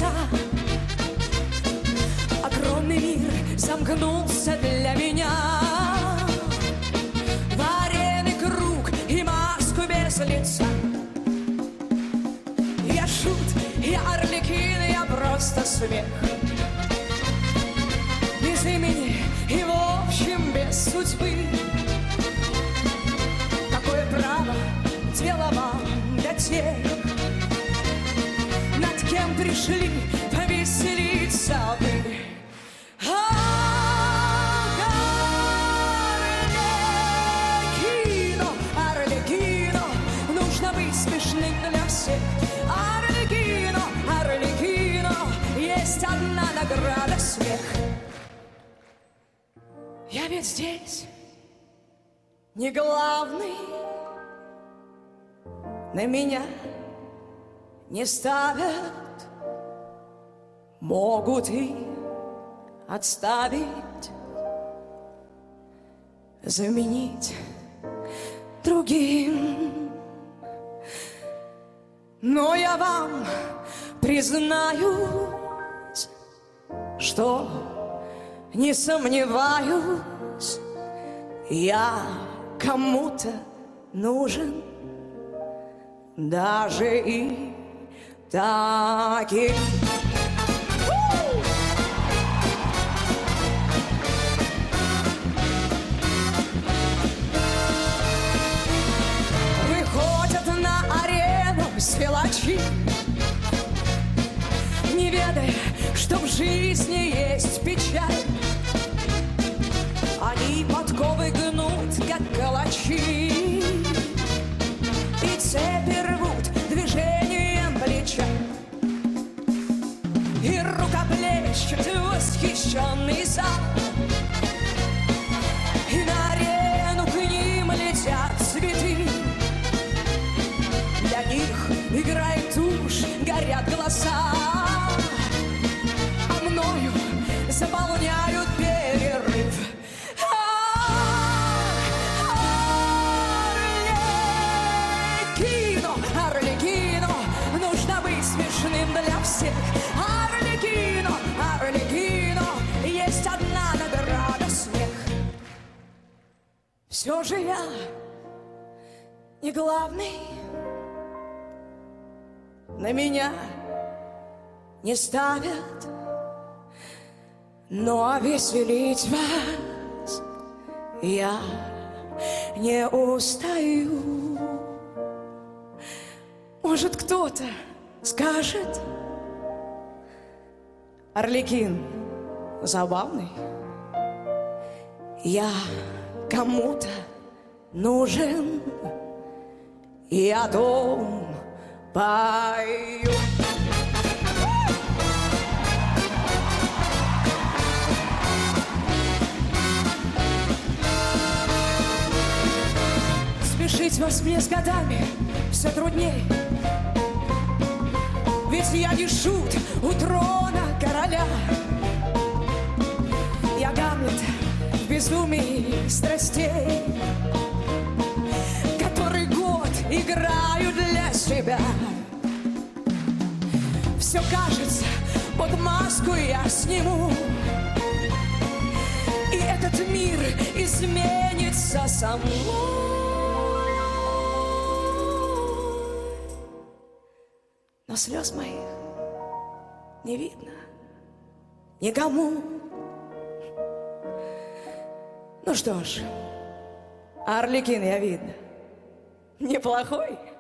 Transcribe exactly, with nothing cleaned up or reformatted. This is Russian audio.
небеса. Огромный мир замкнулся для меня в арены круг и маску без лица. Я шут, я Арлекин, я просто смех, без имени и в общем без судьбы. Какое право дело вам до тех, над кем пришли повеселиться вы? Арлекино, Арлекино, нужно быть смешным для всех. Арлекино, Арлекино, есть одна награда — смех. Я ведь здесь не главный, на меня не ставят, могут и отставить, заменить другим. Но я вам признаюсь, что не сомневаюсь, я кому-то нужен, даже и таким. Выходят на арену сволочи, не ведая, что в жизни есть печаль. Они подковы гнут, как калачи, и цепи рвут движением плеча. И рукоплещет восхищенный зал, и на арену к ним летят цветы. Для них играет тушь, горят глаза, а мною заполняют перерыв. Для всех. Арлекино, Арлекино, есть одна награда — смех. Все же я не главный, на меня не ставят, но веселить вас я не устаю. Может, кто-то скажет: Арлекин забавный, я кому-то нужен, и о том пою. Смешить вас мне с годами все трудней, ведь я не шут у трона короля. Я Гамлет в безумии страстей, который год играю для себя. Все кажется, под маску я сниму, и этот мир изменится со мной. Но слез моих не видно никому. Ну что ж, Арлекин, я видно неплохой.